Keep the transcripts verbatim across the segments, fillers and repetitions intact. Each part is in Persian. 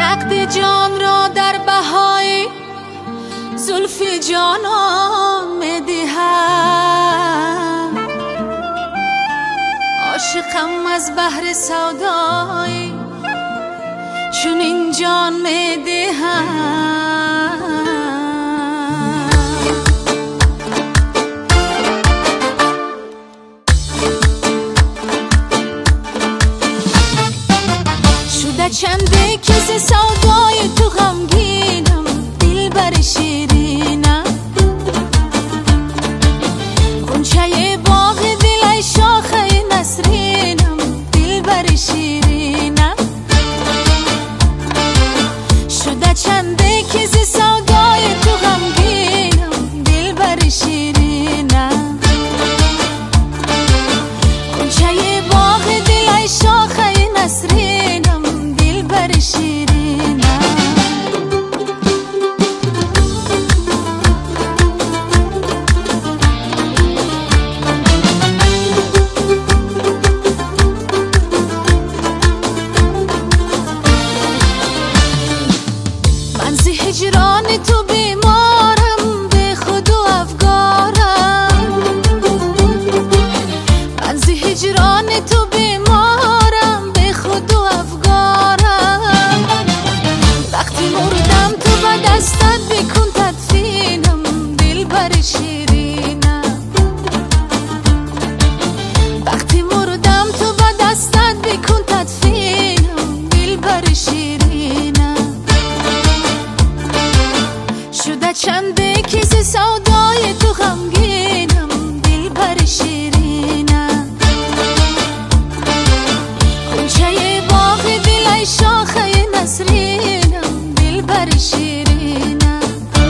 نقد جان را در بهای زلف جانان می‌دهم. عاشقم از بحر سودای چون این جان می‌دهم. شده چنده که ز سودای تو غمگینم، دلبر شیرینم. غنچه باغ دل ای شاخه نسرینم، دلبر شیرینم. شده چنده که ز سودای تو غمگینم، دلبر شیرینم. غنچه باغ دل ای شاخه نسرینم، دلبر شیرینم. من ز هجران تو بیمارم، به خود و افگارم. من ز هجران تو بیمارم، به خود و افگارم. وقتی مردم تو به دستت بکن تدفینم، دلبر شیرینم. وقتی مردم تو به دستت بکن تدفینم، دلبر شیرینم. شده چنده که ز سودای تو غمگینم، دلبر شیرینم. غنچه باغ دل ای شاخه نسرینم، دلبر شیرینم.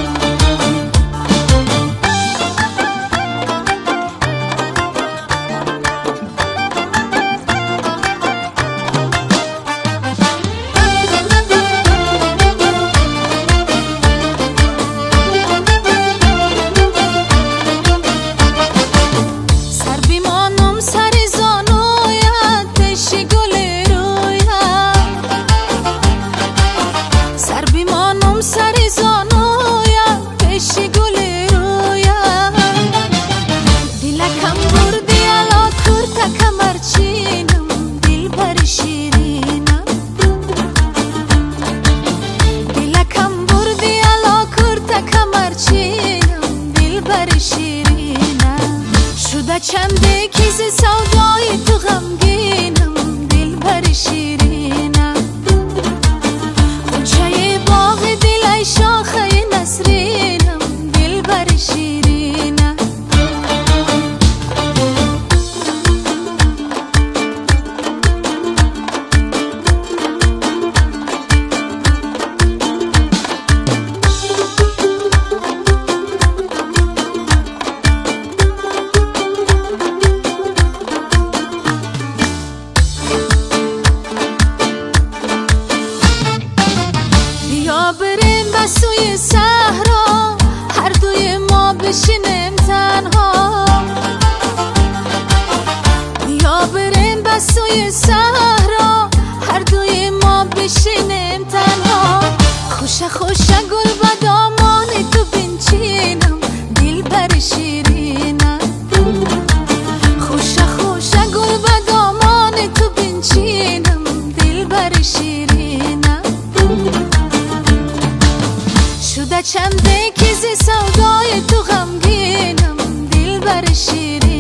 سر بیمانم سر زانویت، پیش گل رویت. سر بیمانم سر زانویت، پیش گل رویت. دلکم بردی الا کرت کمرچینم، دلبر شیرینم. دلکم بردی الا کرت کمرچینم، دلبر شیرینم. شده چنده که ز سودای تو غمگینم، دلبر شیرینم. غنچه باغ دل ای شاخه نسرینم، دلبر شیرینم. بیا بریم به سوی صحرا، هر دوی ما بشینیم تنها. بیا بریم به سوی صحرا، هر دوی ما بشینیم تنها. خوشه خوشه گل به دامان تو بنچینم، دلبر شیرینم. خوشه خوشه گل به دامان تو بنچینم، دلبر شیرینم. شده چنده که ز سودای تو غمگینم، دلبر شیرینم.